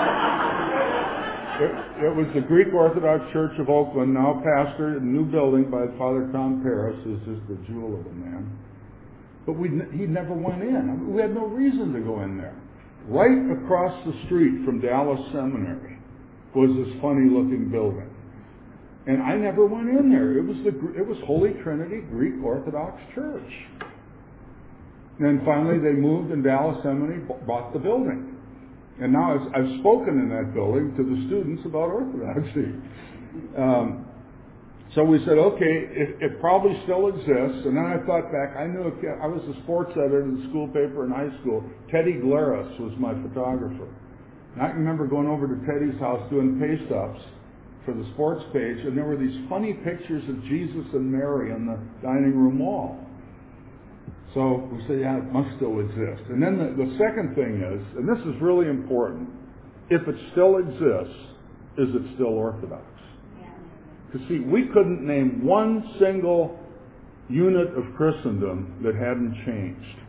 it, it was the Greek Orthodox Church of Oakland, now pastored in a new building by Father Tom Paris, who's just a jewel of a man. But we, he never went in. I mean, we had no reason to go in there. Right across the street from Dallas Seminary was this funny-looking building. And I never went in there. It was the it was Holy Trinity Greek Orthodox Church. And then finally they moved, and Dallas Seminary bought the building. And now I've, I've spoken in that building to the students about Orthodoxy. Um, so we said, okay, it, it probably still exists. And then I thought back, I knew a kid, I was a sports editor in the school paper in high school. Teddy Glaris was my photographer. And I remember going over to Teddy's house doing paste-ups for the sports page, and there were these funny pictures of Jesus and Mary on the dining room wall. So we said, yeah, it must still exist. And then the, the second thing is, and this is really important, if it still exists, is it still Orthodox? Because see, we couldn't name one single unit of Christendom that hadn't changed.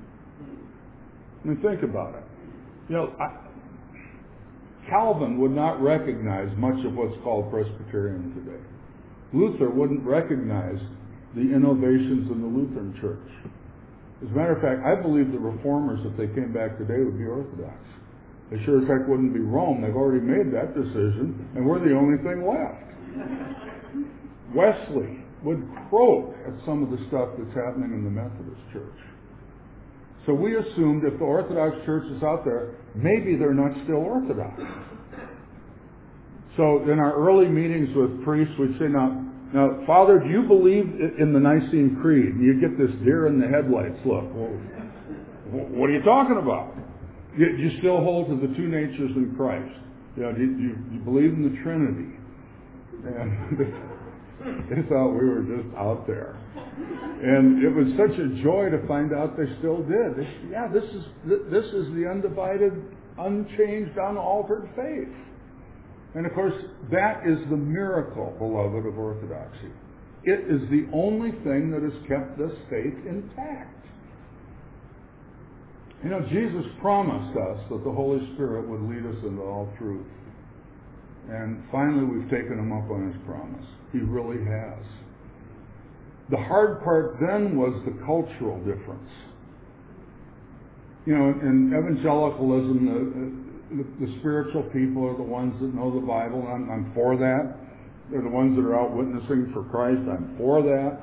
I mean, think about it. You know, I, Calvin would not recognize much of what's called Presbyterian today. Luther wouldn't recognize the innovations in the Lutheran Church. As a matter of fact, I believe the Reformers, if they came back today, would be Orthodox. They sure as heck wouldn't be Rome. They've already made that decision, and we're the only thing left. Wesley would croak at some of the stuff that's happening in the Methodist Church. So we assumed if the Orthodox Church is out there, maybe they're not still Orthodox. So in our early meetings with priests, we'd say, now, now, Father, do you believe in the Nicene Creed? And you get this deer in the headlights look. Well, what are you talking about? Do you still hold to the two natures in Christ? You know, do, you, do you believe in the Trinity? And they thought we were just out there. And it was such a joy to find out they still did. They said, yeah, this is this is the undivided, unchanged, unaltered faith. And of course, that is the miracle, beloved, of Orthodoxy. It is the only thing that has kept this faith intact. You know, Jesus promised us that the Holy Spirit would lead us into all truth. And finally, we've taken him up on his promise. He really has. The hard part then was the cultural difference. You know, in evangelicalism, the, the spiritual people are the ones that know the Bible, and I'm, I'm for that. They're the ones that are out witnessing for Christ. I'm for that.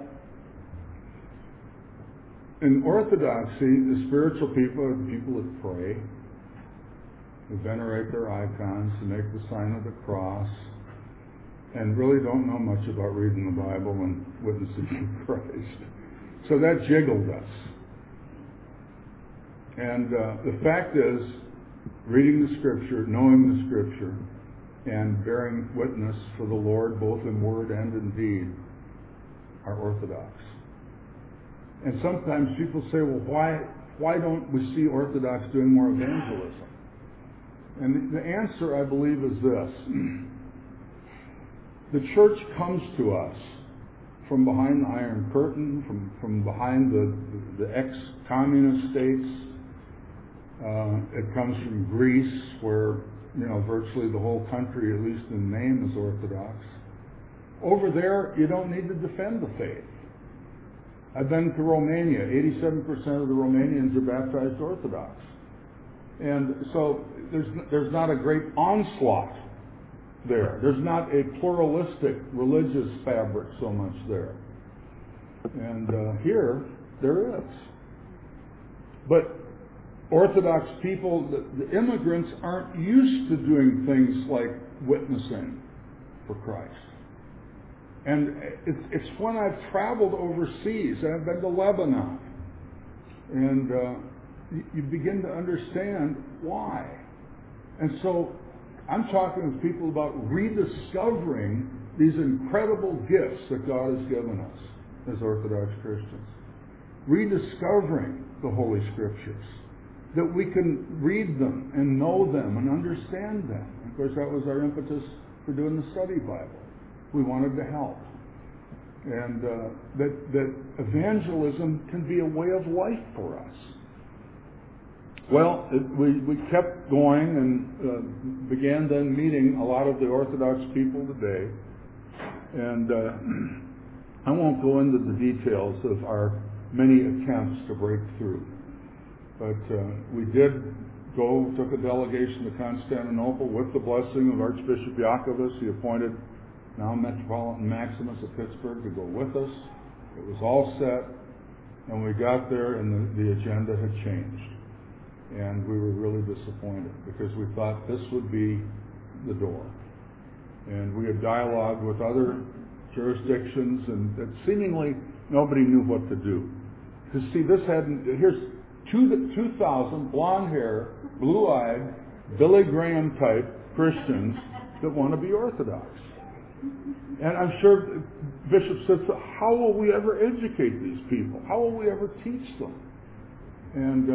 In Orthodoxy, the spiritual people are the people that pray, who venerate their icons, who make the sign of the cross, and really don't know much about reading the Bible and witnessing for Christ. So that jiggled us. And uh, the fact is, reading the Scripture, knowing the Scripture, and bearing witness for the Lord both in word and in deed are Orthodox. And sometimes people say, well, why why don't we see Orthodox doing more evangelism? And the answer, I believe, is this. The church comes to us from behind the Iron Curtain, from, from behind the, the ex-communist states. Uh, it comes from Greece, where you know virtually the whole country, at least in name, is Orthodox. Over there, you don't need to defend the faith. I've been to Romania. eighty-seven percent of the Romanians are baptized Orthodox. And so there's, there's not a great onslaught there. There's not a pluralistic religious fabric so much there. And uh, here, there is. But Orthodox people, the, the immigrants aren't used to doing things like witnessing for Christ. And it's, it's when I've traveled overseas, and I've been to Lebanon, and uh, you, you begin to understand why. And so I'm talking with people about rediscovering these incredible gifts that God has given us as Orthodox Christians. Rediscovering the Holy Scriptures, that we can read them and know them and understand them. Of course, that was our impetus for doing the study Bible. We wanted to help. And uh, that, that evangelism can be a way of life for us. Well, it, we, we kept going and uh, began then meeting a lot of the Orthodox people today. And uh, I won't go into the details of our many attempts to break through. But uh, we did go, took a delegation to Constantinople with the blessing of Archbishop Iakovos. He appointed now Metropolitan Maximus of Pittsburgh to go with us. It was all set, and we got there and the, the agenda had changed. And we were really disappointed because we thought this would be the door. And we had dialogued with other jurisdictions, and that seemingly nobody knew what to do. Because see, this hadn't, here's two, two thousand blonde hair, blue-eyed, Billy Graham type Christians that want to be Orthodox. And I'm sure Bishop said, so how will we ever educate these people? How will we ever teach them? And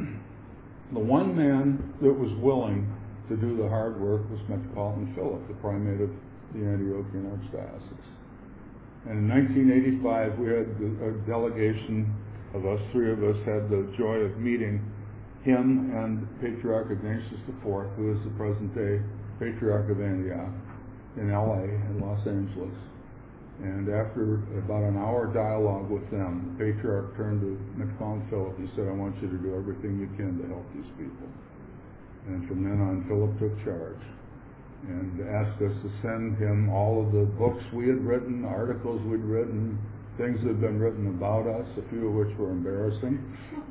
uh, the one man that was willing to do the hard work was Metropolitan Philip, the primate of the Antiochian Archdiocese. And in nineteen eighty-five, we had a delegation of us, three of us, had the joy of meeting him and Patriarch Ignatius the Fourth, who is the present-day Patriarch of Antioch, in L A and Los Angeles. And after about an hour dialogue with them, the Patriarch turned to Metropolitan Philip and said, I want you to do everything you can to help these people. And from then on, Philip took charge and asked us to send him all of the books we had written, articles we'd written, things that had been written about us, a few of which were embarrassing.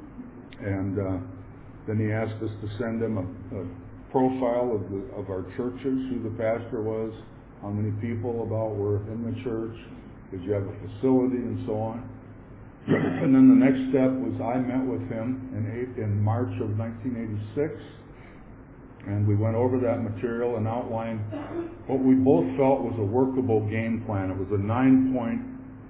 And uh, then he asked us to send him a, a profile of, the, of our churches, who the pastor was, how many people about were in the church, did you have a facility, and so on. And then the next step was I met with him in, eight, in March of nineteen eighty-six, and we went over that material and outlined what we both felt was a workable game plan. It was a nine-point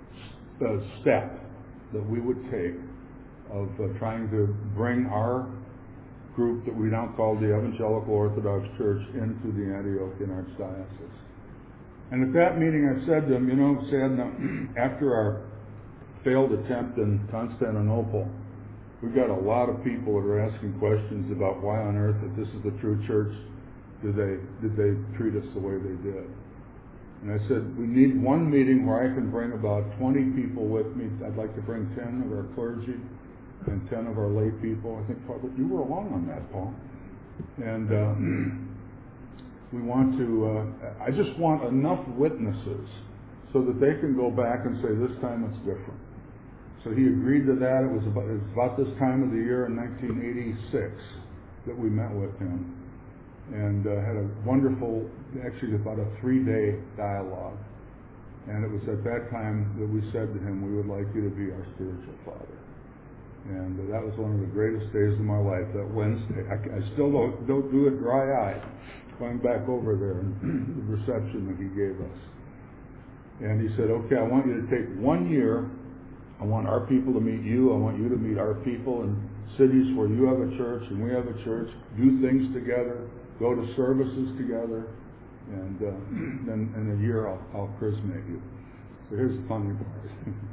uh, step that we would take of uh, trying to bring our group that we now call the Evangelical Orthodox Church into the Antiochian Archdiocese. And at that meeting I said to him, you know, Sadna, after our failed attempt in Constantinople, we've got a lot of people that are asking questions about why on earth, if this is the true church, did they, did they treat us the way they did? And I said, we need one meeting where I can bring about twenty people with me. I'd like to bring ten of our clergy and ten of our lay people. I think probably you were along on that, Paul. And uh, we want to, uh, I just want enough witnesses so that they can go back and say, this time it's different. So he agreed to that. It was about, it was about this time of the year in nineteen eighty-six that we met with him and uh, had a wonderful, actually about a three-day dialogue. And it was at that time that we said to him, we would like you to be our spiritual father. And uh, that was one of the greatest days of my life, that Wednesday. I, I still don't, don't do it dry-eyed, going back over there and the reception that he gave us. And he said, okay, I want you to take one year. I want our people to meet you. I want you to meet our people in cities where you have a church and we have a church. Do things together. Go to services together. And uh, then in a year I'll, I'll chrismate you. So here's the funny part.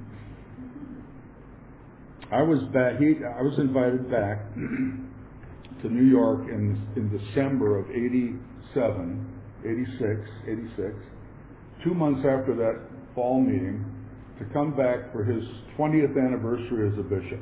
I was back. He, I was invited back to New York in in December of eighty-seven, eighty-six, eighty-six. Two months after that fall meeting, to come back for his twentieth anniversary as a bishop.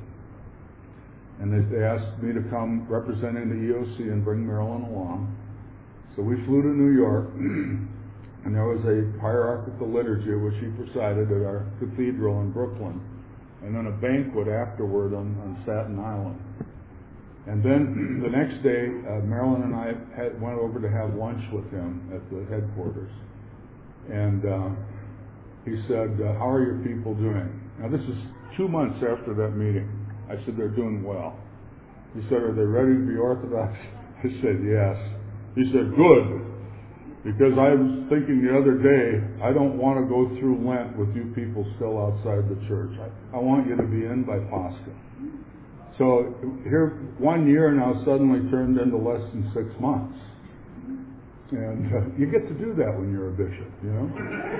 And they, they asked me to come representing the E O C and bring Marilyn along. So we flew to New York, and there was a hierarchical liturgy which he presided at our cathedral in Brooklyn, and then a banquet afterward on, on Staten Island. And then the next day, uh, Marilyn and I had, went over to have lunch with him at the headquarters. And uh, he said, uh, how are your people doing? Now this is two months after that meeting. I said, they're doing well. He said, are they ready to be Orthodox? I said, yes. He said, good, because I was thinking the other day, I don't want to go through Lent with you people still outside the church. I, I want you to be in by Pascha. So here, one year now suddenly turned into less than six months. And uh, you get to do that when you're a bishop, you know?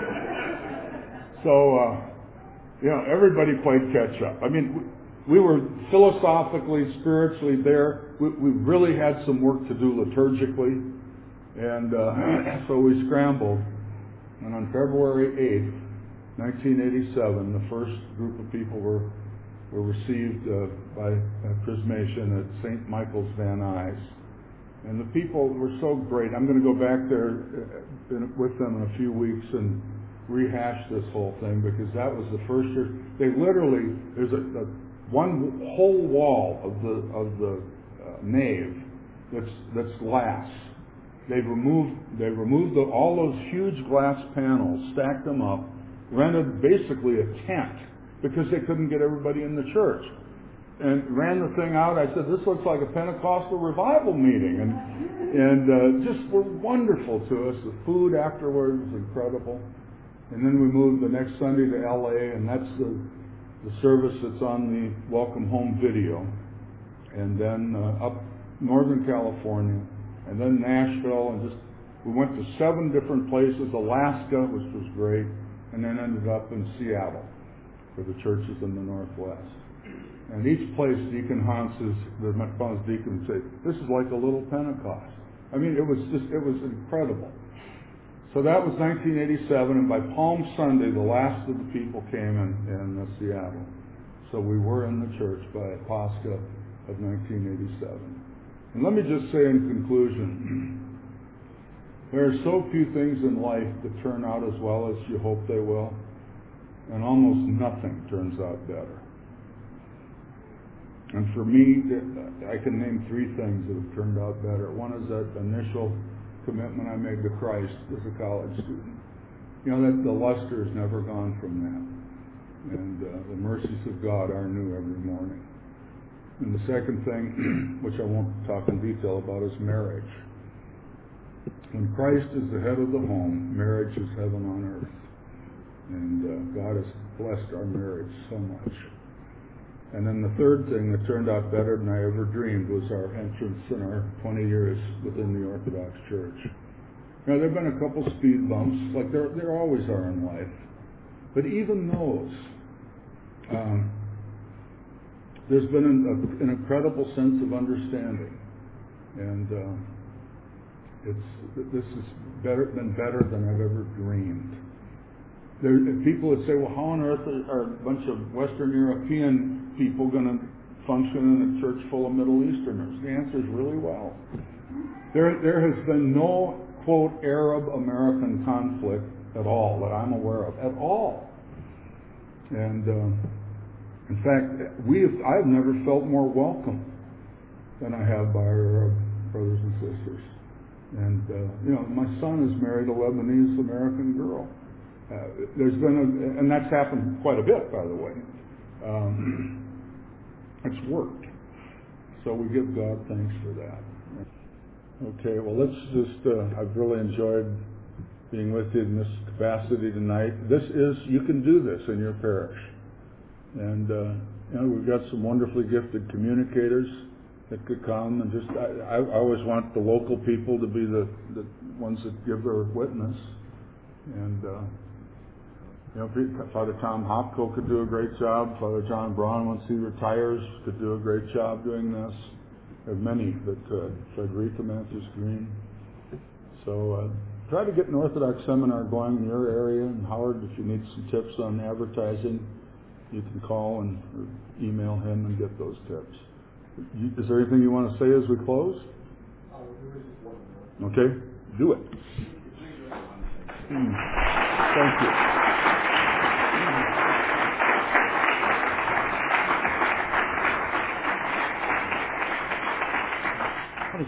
So, uh, you know, everybody played catch up. I mean, we were philosophically, spiritually there. We, we really had some work to do liturgically. And uh, so we scrambled. And on February eighth, nineteen eighty-seven, the first group of people were were received uh, by uh, chrismation at Saint Michael's Van Nuys. And the people were so great. I'm going to go back there uh, in, with them in a few weeks and rehash this whole thing, because that was the first year. They literally, there's a, a one whole wall of the of the uh, nave that's that's glass. They've removed they removed the, all those huge glass panels, stacked them up, rented basically a tent because they couldn't get everybody in the church, and ran the thing out. I said, this looks like a Pentecostal revival meeting, and and uh, just were wonderful to us. The food afterwards was incredible. And then we moved the next Sunday to L A, and that's the the service that's on the Welcome Home video. And then uh, up Northern California, and then Nashville, and just we went to seven different places, Alaska, which was great, and then ended up in Seattle for the churches in the Northwest. And each place, Deacon Hans's, the McDonald's deacon would say, this is like a little Pentecost. I mean, it was just, it was incredible. So that was nineteen eighty-seven, and by Palm Sunday, the last of the people came in, in uh, Seattle. So we were in the church by Pascha of nineteen eighty-seven. And let me just say in conclusion, there are so few things in life that turn out as well as you hope they will, and almost nothing turns out better. And for me, I can name three things that have turned out better. One is that initial commitment I made to Christ as a college student. You know, that the luster has never gone from that. And uh, the mercies of God are new every morning. And the second thing, which I won't talk in detail about, is marriage. When Christ is the head of the home, marriage is heaven on earth. And uh, God has blessed our marriage so much. And then the third thing that turned out better than I ever dreamed was our entrance in our twenty years within the Orthodox Church. Now, there have been a couple speed bumps, like there, there always are in life. But even those, um, there's been an, an incredible sense of understanding. And uh, it's this has better, been better than I've ever dreamed. There, people would say, well, how on earth are a bunch of Western European people going to function in a church full of Middle Easterners? The answer is really well. There, there has been no, quote, Arab-American conflict at all that I'm aware of, at all. And uh, in fact, we have, I've never felt more welcome than I have by our Arab brothers and sisters. And, uh, you know, my son is married a Lebanese-American girl. Uh, there's been, a, and that's happened quite a bit, by the way. Um, it's worked. So we give God thanks for that. Okay, well, let's just, uh, I've really enjoyed being with you in this capacity tonight. This is, you can do this in your parish. And, uh, you know, we've got some wonderfully gifted communicators that could come and just, I, I always want the local people to be the, the ones that give their witness. And, uh, you know, Father Tom Hopko could do a great job. Father John Braun, once he retires, could do a great job doing this. There are many that could. Frederica Matthews Green. So uh, try to get an Orthodox seminar going in your area. And Howard, if you need some tips on advertising, you can call and or email him and get those tips. You, is there anything you want to say as we close? Uh, there is one more. Okay, do it. Mm. Thank you.